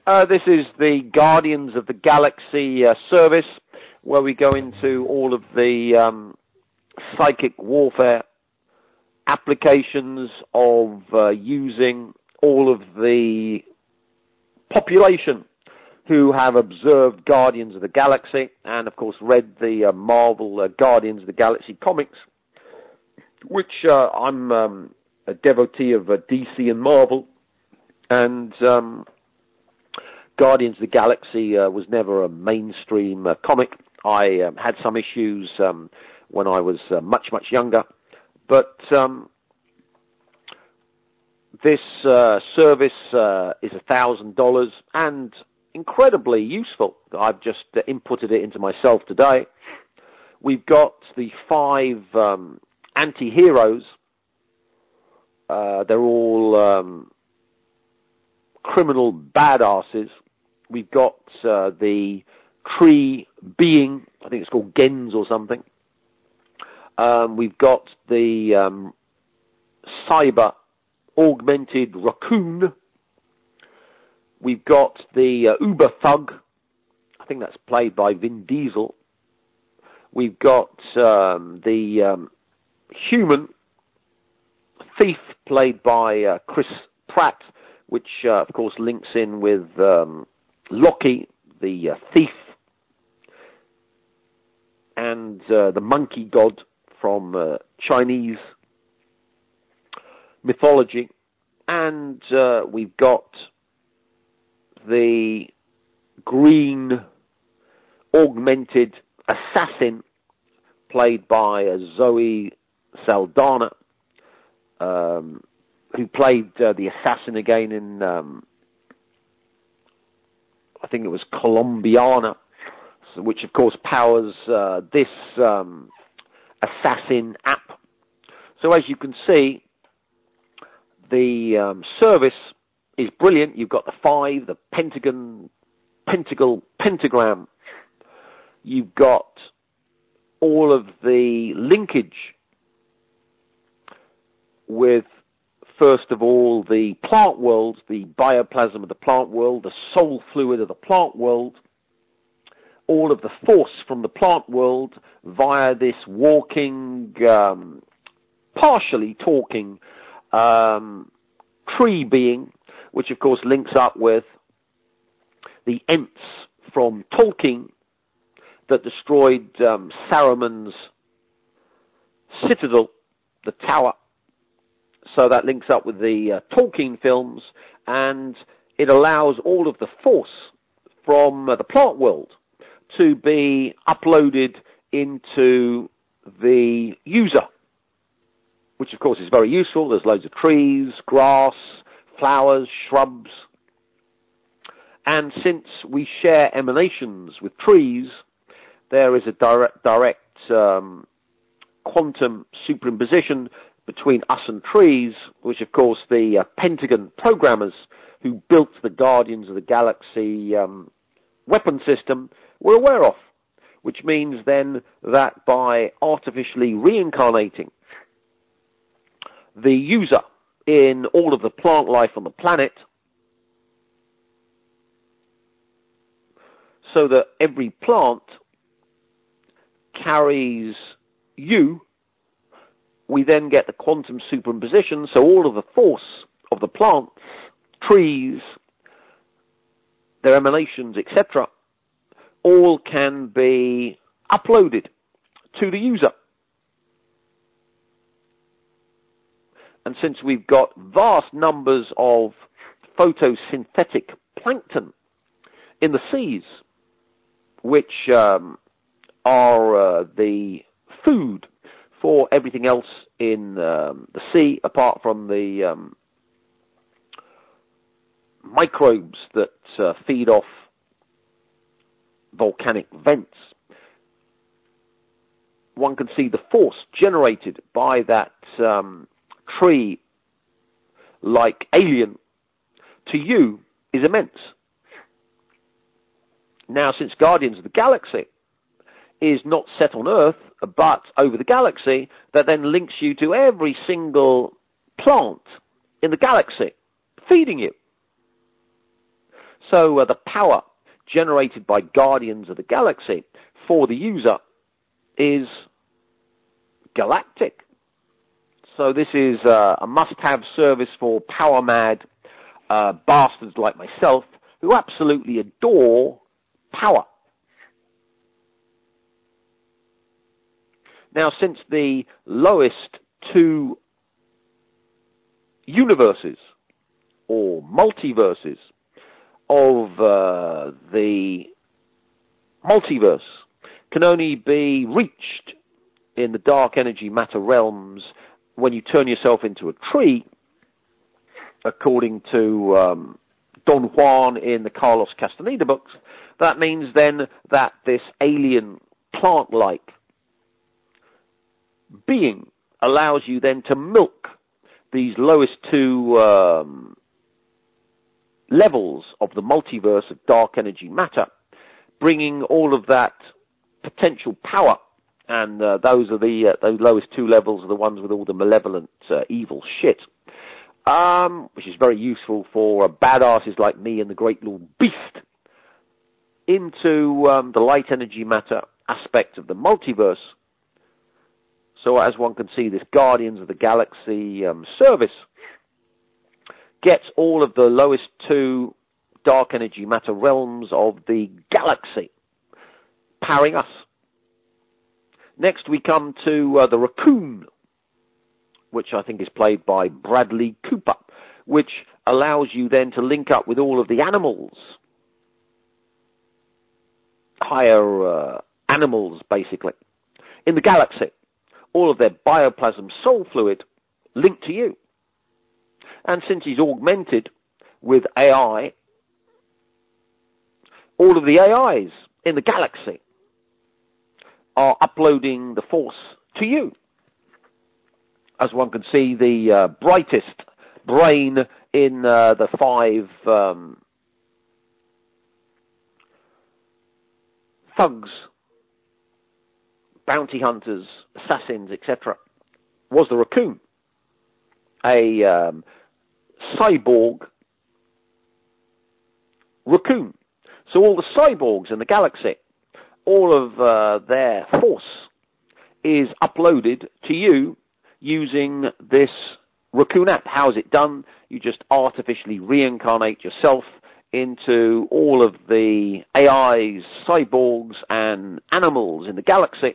This is the Guardians of the Galaxy service, where we go into all of the psychic warfare applications of using all of the population who have observed Guardians of the Galaxy and, of course, read the Marvel Guardians of the Galaxy comics, which I'm a devotee of DC and Marvel, and Guardians of the Galaxy was never a mainstream comic. I had some issues when I was much younger, but this service is $1,000 and incredibly useful. I've just inputted it into myself today. We've got the 5 anti-heroes. They're all criminal badasses. We've got the tree being, I think it's called Gens or something. We've got the cyber augmented raccoon. We've got the Uber Thug. I think that's played by Vin Diesel. We've got the human thief played by Chris Pratt, which of course links in with Loki, the thief, and the monkey god from Chinese mythology. And we've got the green augmented assassin played by Zoe Saldana, who played the assassin again in, I think it was Colombiana, which of course powers this assassin app. So as you can see, the service is brilliant. You've got the 5, the pentagram. You've got all of the linkage with, first of all, the plant world, the bioplasm of the plant world, the soul fluid of the plant world, all of the force from the plant world via this walking, partially talking tree being, which of course links up with the Ents from Tolkien that destroyed Saruman's citadel, the tower. So that links up with the Tolkien films, and it allows all of the force from the plant world to be uploaded into the user, which of course is very useful. There's loads of trees, grass, flowers, shrubs. And since we share emanations with trees, there is a direct quantum superimposition between us and trees, which of course the Pentagon programmers who built the Guardians of the Galaxy weapon system were aware of, which means then that by artificially reincarnating the user in all of the plant life on the planet, so that every plant carries you, we then get the quantum superimposition, so all of the force of the plants, trees, their emanations, etc., all can be uploaded to the user. And since we've got vast numbers of photosynthetic plankton in the seas, which are the food for everything else in the sea, apart from the microbes that feed off volcanic vents, one can see the force generated by that tree, like alien, to you is immense. Now, since Guardians of the Galaxy is not set on Earth, but over the galaxy, that then links you to every single plant in the galaxy, feeding you. So the power generated by Guardians of the Galaxy for the user is galactic. So this is a must-have service for power-mad bastards like myself who absolutely adore power. Now, since the lowest two universes or multiverses of the multiverse can only be reached in the dark energy matter realms when you turn yourself into a tree, according to Don Juan in the Carlos Castaneda books, that means then that this alien plant-like being allows you then to milk these lowest two levels of the multiverse of dark energy matter, bringing all of that potential power, and those lowest two levels are the ones with all the malevolent evil shit, which is very useful for badasses like me and the Great Lord Beast, into the light energy matter aspect of the multiverse. So as one can see, this Guardians of the Galaxy service gets all of the lowest two dark energy matter realms of the galaxy, powering us. Next we come to the Raccoon, which I think is played by Bradley Cooper, which allows you then to link up with all of the animals, higher animals basically, in the galaxy. All of their bioplasm soul fluid linked to you. And since he's augmented with AI, all of the AIs in the galaxy are uploading the force to you. As one can see, the brightest brain in the five thugs, bounty hunters, assassins, etc., was the Raccoon, a cyborg raccoon. So all the cyborgs in the galaxy, all of their force is uploaded to you using this Raccoon app. How is it done? You just artificially reincarnate yourself into all of the AIs, cyborgs, and animals in the galaxy,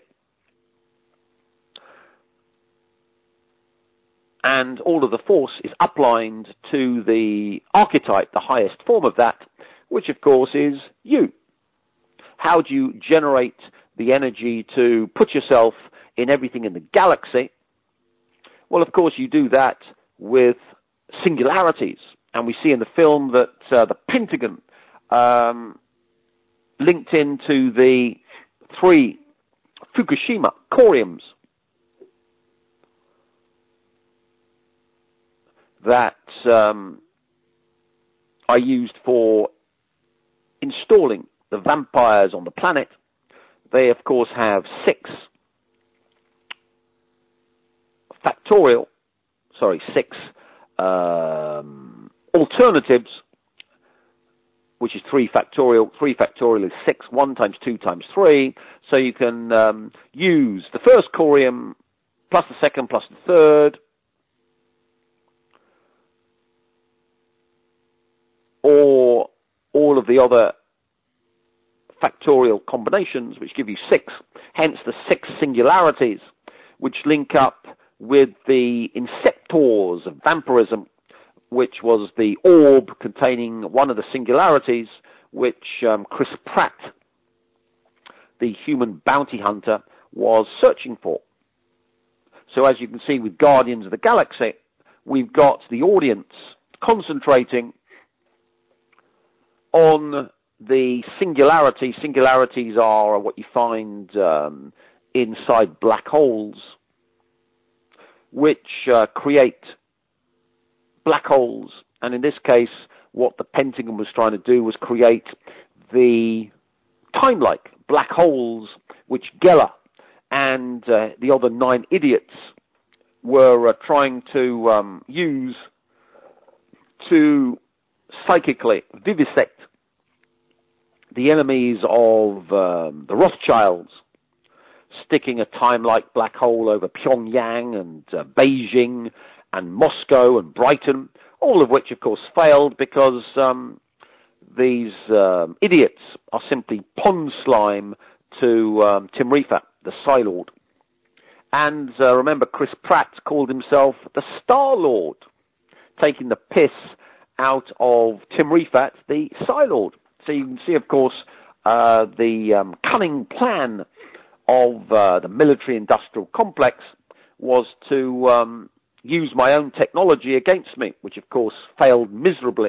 and all of the force is uplined to the archetype, the highest form of that, which of course is you. How do you generate the energy to put yourself in everything in the galaxy? Well, of course, you do that with singularities. And we see in the film that the Pentagon linked into the 3 Fukushima coriums that are used for installing the vampires on the planet. They, of course, have 6 alternatives, which is 3 factorial. 3 factorial is 6. 1 times 2 times 3. So you can use the first corium plus the second plus the third, or all of the other factorial combinations, which give you 6. Hence the 6 singularities, which link up with the inceptors of vampirism, which was the orb containing one of the singularities, which Chris Pratt, the human bounty hunter, was searching for. So as you can see with Guardians of the Galaxy, we've got the audience concentrating on the singularity. Singularities are what you find inside black holes, which create black holes. And in this case, what the Pentagon was trying to do was create the time-like black holes, which Geller and the other 9 idiots were trying to use to psychically vivisect the enemies of the Rothschilds, sticking a time-like black hole over Pyongyang and Beijing and Moscow and Brighton, all of which, of course, failed because these idiots are simply pond slime to Tim Riefat, the Psy-Lord. And remember, Chris Pratt called himself the Star-Lord, taking the piss out of Tim Riefat, the Psy-Lord. So you can see, of course, the cunning plan of the military-industrial complex was to use my own technology against me, which, of course, failed miserably.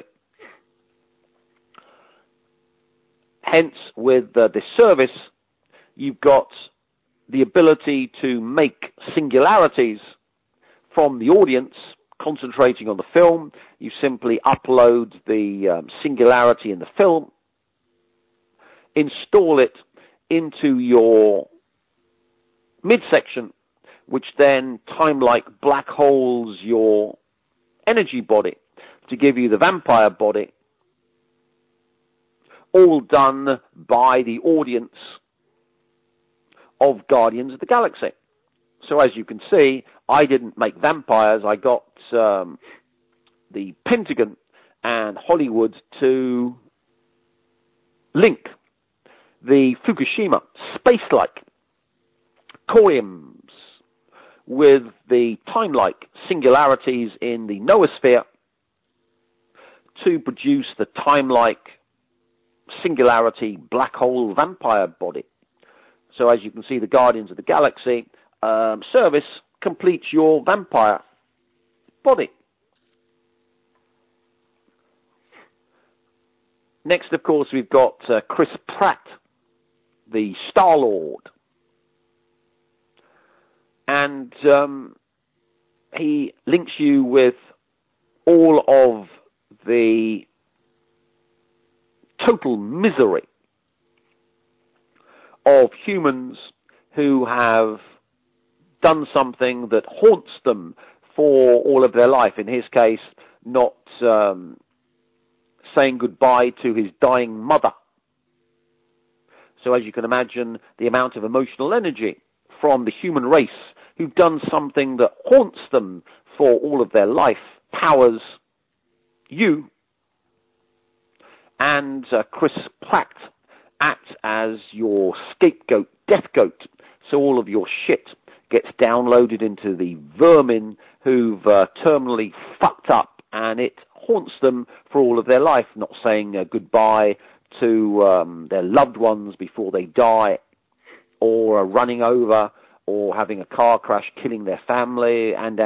Hence, with this service, you've got the ability to make singularities from the audience, concentrating on the film. You simply upload the singularity in the film, install it into your midsection, which then time-like black holes your energy body to give you the vampire body, all done by the audience of Guardians of the Galaxy. So as you can see, I didn't make vampires. I got the Pentagon and Hollywood to link the Fukushima space-like coins with the time-like singularities in the noosphere to produce the time-like singularity black hole vampire body. So as you can see, the Guardians of the Galaxy service completes your vampire body. Next, of course, we've got Chris Pratt, the Star-Lord. And he links you with all of the total misery of humans who have done something that haunts them for all of their life. In his case, not saying goodbye to his dying mother. So as you can imagine, the amount of emotional energy from the human race who've done something that haunts them for all of their life powers you. And Chris Pratt acts as your scapegoat, death goat, so all of your shit gets downloaded into the vermin who've terminally fucked up, and it haunts them for all of their life, not saying goodbye to their loved ones before they die, or running over, or having a car crash killing their family, and.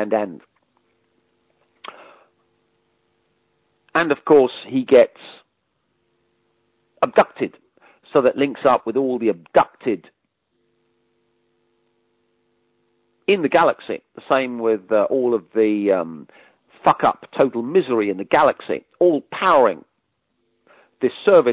And of course, he gets abducted, so that links up with all the abducted in the galaxy. The same with all of the fuck-up total misery in the galaxy, all powering this service.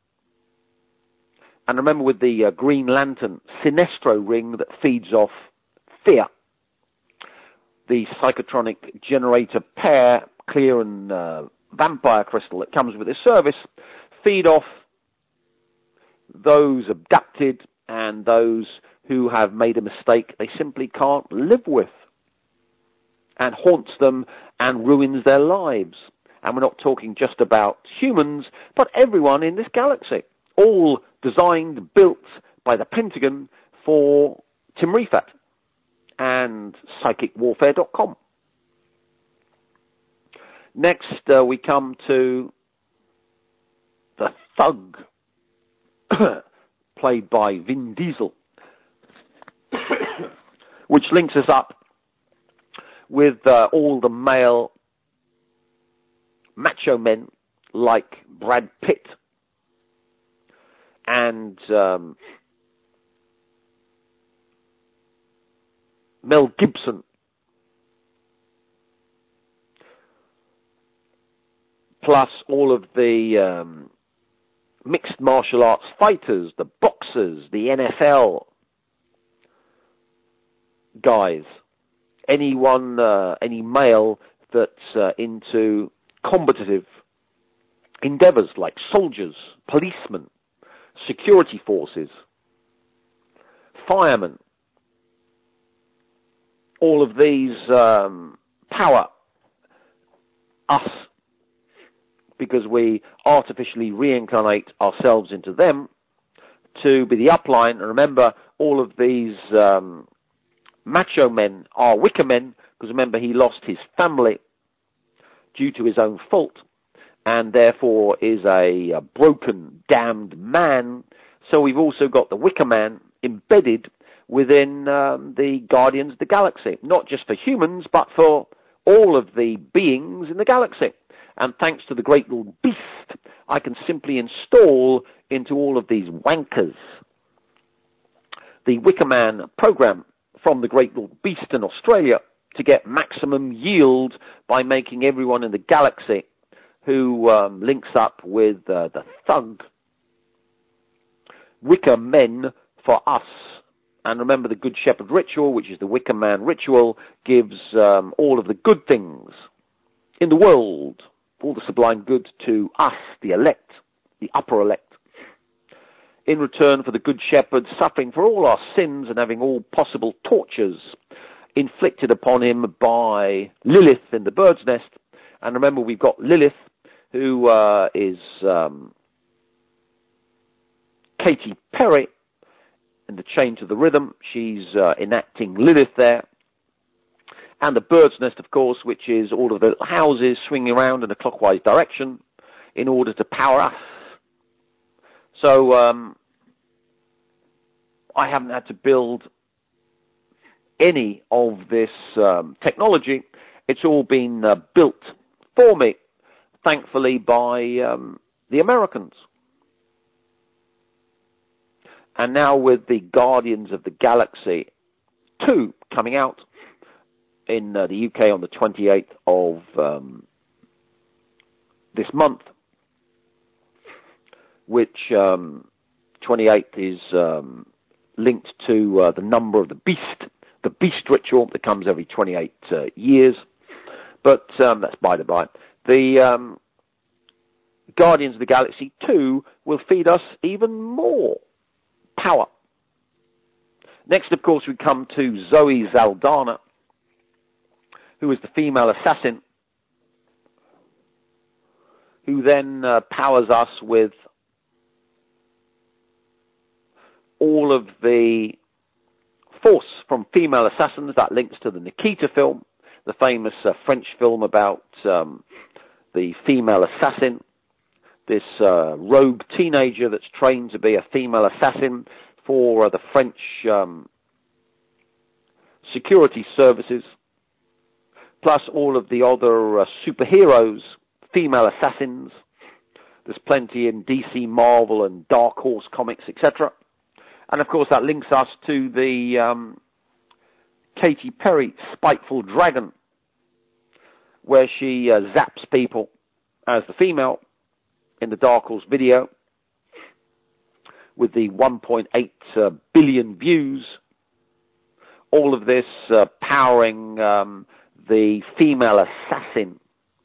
And remember, with the Green Lantern Sinestro ring that feeds off fear, the psychotronic generator pair, clear and vampire crystal that comes with this service, feed off those abducted and those who have made a mistake they simply can't live with, and haunts them and ruins their lives. And we're not talking just about humans, but everyone in this galaxy, all designed, built by the Pentagon for Tim Riefat and PsychicWarfare.com. Next, we come to the Thug, played by Vin Diesel, which links us up with all the male macho men like Brad Pitt and Mel Gibson, plus all of the mixed martial arts fighters, the boxers, the NFL guys, anyone, any male that's into combative endeavors like soldiers, policemen, security forces, firemen. All of these power us because we artificially reincarnate ourselves into them to be the upline. And remember, all of these macho men are wicker men, because remember, he lost his family due to his own fault, and therefore is a broken, damned man. So we've also got the wicker man embedded within the Guardians of the Galaxy, not just for humans, but for all of the beings in the galaxy. And thanks to the Great Lord Beast, I can simply install into all of these wankers the Wicker Man program from the Great Lord Beast in Australia to get maximum yield by making everyone in the galaxy who links up with the thug Wicker Men for us. And remember, the Good Shepherd ritual, which is the Wicker Man ritual, gives all of the good things in the world, all the sublime good, to us, the elect, the upper elect, in return for the Good Shepherd suffering for all our sins and having all possible tortures inflicted upon him by Lilith in the bird's nest. And remember, we've got Lilith, who is Katy Perry in the Chain to the Rhythm. She's enacting Lilith there. And the bird's nest, of course, which is all of the houses swinging around in a clockwise direction in order to power us. So I haven't had to build any of this technology. It's all been built for me, thankfully, by the Americans. And now with the Guardians of the Galaxy 2 coming out in the UK on the 28th of this month, which 28th is linked to the number of the beast ritual that comes every 28 years. But that's by the by. The Guardians of the Galaxy 2 will feed us even more power. Next, of course, we come to Zoe Saldana, who is the female assassin, who then powers us with all of the force from female assassins. That links to the Nikita film, the famous French film about the female assassin, this rogue teenager that's trained to be a female assassin for the French security services, plus all of the other superheroes, female assassins. There's plenty in DC, Marvel, and Dark Horse Comics, etc. And of course, that links us to the Katy Perry Spiteful Dragon, where she zaps people as the female in the Dark Horse video, with the 1.8 billion views. All of this powering the female assassin.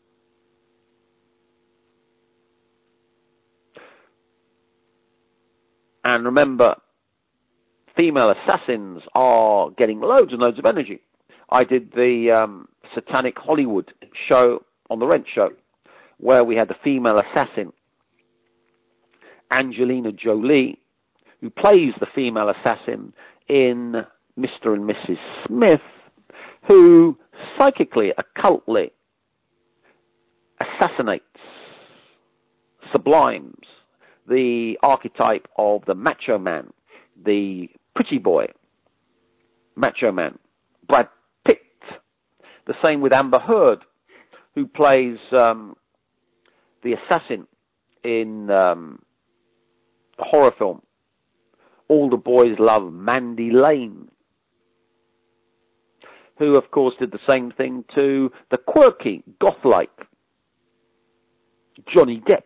And remember, female assassins are getting loads and loads of energy. I did the Satanic Hollywood show on the Rent Show, where we had the female assassin, Angelina Jolie, who plays the female assassin in Mr. and Mrs. Smith, who psychically, occultly assassinates, sublimes the archetype of the macho man, the pretty boy macho man, Brad Pitt. The same with Amber Heard, who plays the assassin in the horror film All the Boys Love Mandy Lane, who of course did the same thing to the quirky, goth-like Johnny Depp.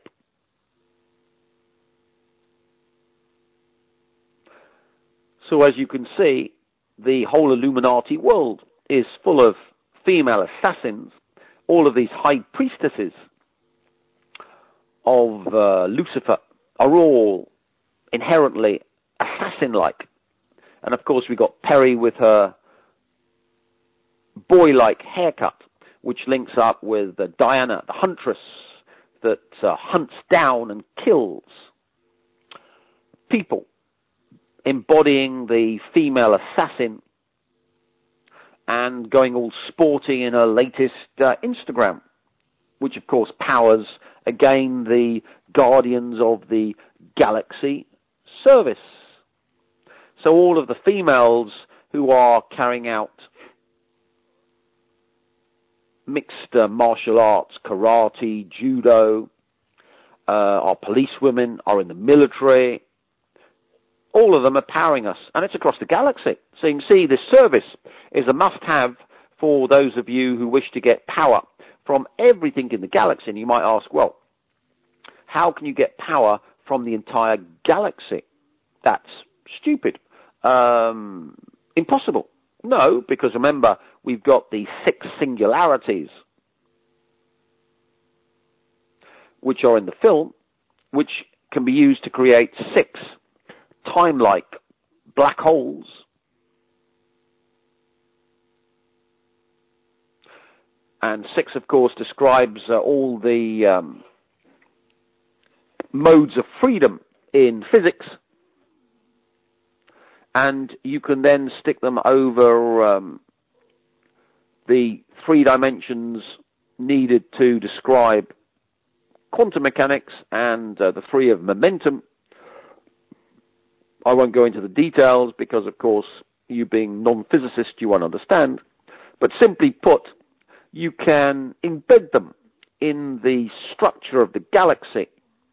So as you can see, the whole Illuminati world is full of female assassins. All of these high priestesses of Lucifer are all inherently assassin-like. And of course, we got Peri with her boy-like haircut, which links up with Diana, the huntress that hunts down and kills people, embodying the female assassin and going all sporty in her latest Instagram, which of course powers, again, the Guardians of the Galaxy service. So all of the females who are carrying out mixed martial arts, karate, judo, are policewomen, are in the military, all of them are powering us, and it's across the galaxy. So you can see this service is a must-have for those of you who wish to get power from everything in the galaxy. And you might ask, well, how can you get power from the entire galaxy? That's stupid. Impossible. No, because remember, we've got the 6 singularities, which are in the film, which can be used to create 6 time-like black holes. And 6, of course, describes all the modes of freedom in physics. And you can then stick them over the 3 dimensions needed to describe quantum mechanics and the 3 of momentum. I won't go into the details because, of course, you being non-physicist, you won't understand. But simply put, you can embed them in the structure of the galaxy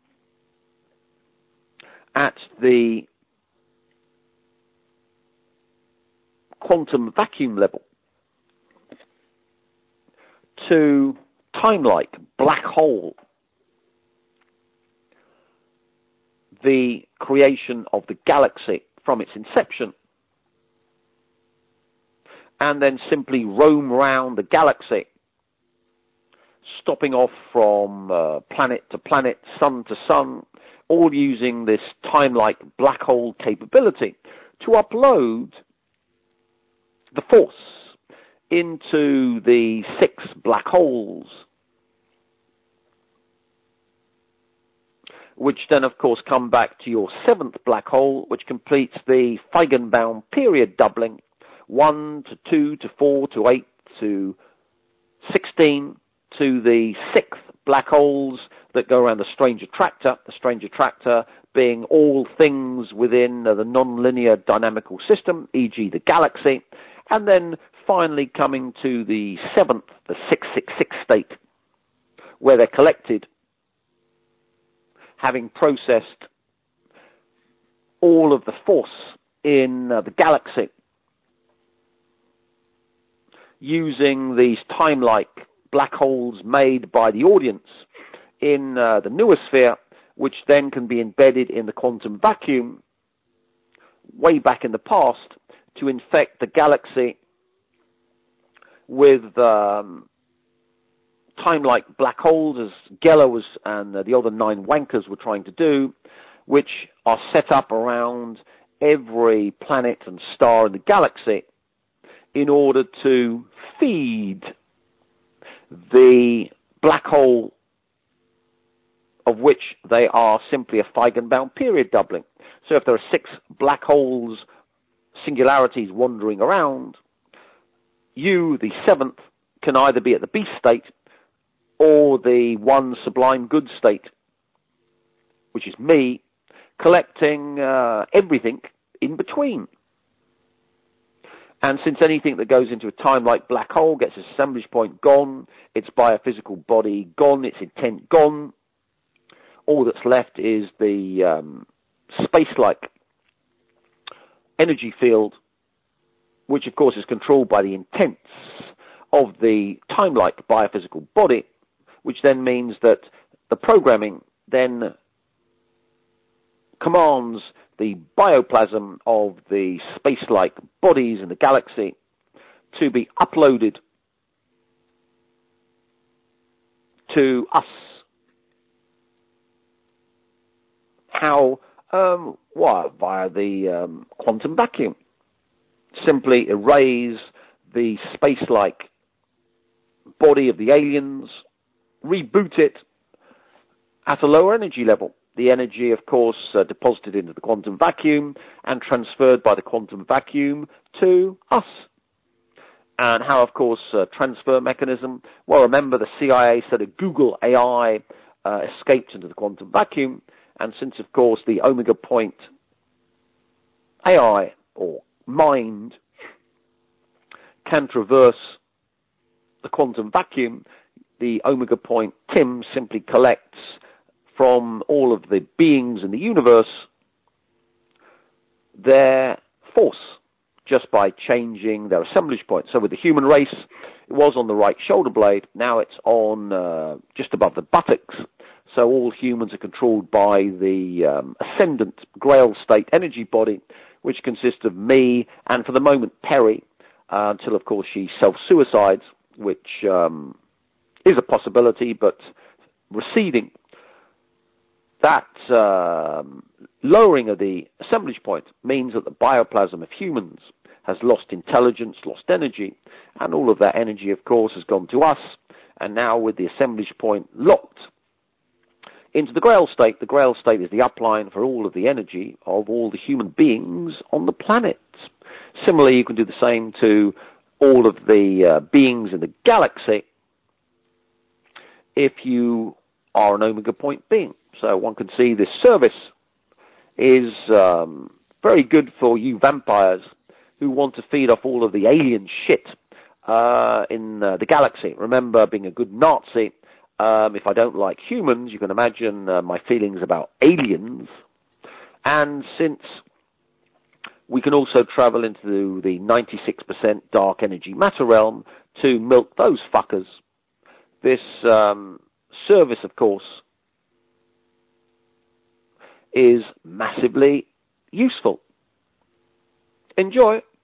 at the quantum vacuum level to time-like black hole, the creation of the galaxy from its inception, and then simply roam around the galaxy, stopping off from planet to planet, sun to sun, all using this time-like black hole capability to upload the force into the 6 black holes, which then, of course, come back to your 7th black hole, which completes the Feigenbaum period doubling, 1 to 2 to 4 to 8 to 16 to the 6th black holes that go around the strange attractor being all things within the nonlinear dynamical system, e.g. the galaxy, and then finally coming to the 7th, the 666 state, where they're collected, having processed all of the force in the galaxy, using these time-like black holes made by the audience in the noosphere, which then can be embedded in the quantum vacuum way back in the past to infect the galaxy with time-like black holes, as Geller and the other 9 wankers were trying to do, which are set up around every planet and star in the galaxy in order to feed the black hole, of which they are simply a Feigenbaum period doubling. So if there are 6 black holes, singularities wandering around, you, the 7th, can either be at the beast state or the one sublime good state, which is me, collecting everything in between. And since anything that goes into a time-like black hole gets its assemblage point gone, its biophysical body gone, its intent gone, all that's left is the space-like energy field, which of course is controlled by the intents of the time-like biophysical body, which then means that the programming then commands the bioplasm of the space-like bodies in the galaxy to be uploaded to us. How Why? Via the quantum vacuum. Simply erase the space-like body of the aliens, reboot it at a lower energy level. The energy, of course, deposited into the quantum vacuum and transferred by the quantum vacuum to us. And how, of course, transfer mechanism? Well, remember the CIA said a Google AI escaped into the quantum vacuum. And since, of course, the Omega Point AI, or mind, can traverse the quantum vacuum, the Omega Point Tim simply collects from all of the beings in the universe their force, just by changing their assemblage point. So with the human race, it was on the right shoulder blade. Now it's on just above the buttocks. So all humans are controlled by the ascendant Grail state energy body, which consists of me and, for the moment, Perry, until, of course, she self-suicides, which is a possibility, but receding. That lowering of the assemblage point means that the bioplasm of humans has lost intelligence, lost energy, and all of that energy, of course, has gone to us. And now with the assemblage point locked into the Grail state is the upline for all of the energy of all the human beings on the planet. Similarly, you can do the same to all of the beings in the galaxy if you are an Omega Point being. So one can see this service is very good for you vampires who want to feed off all of the alien shit in the galaxy. Remember, being a good Nazi, if I don't like humans, you can imagine my feelings about aliens. And since we can also travel into the 96% dark energy matter realm to milk those fuckers, this service, of course, is massively useful. Enjoy.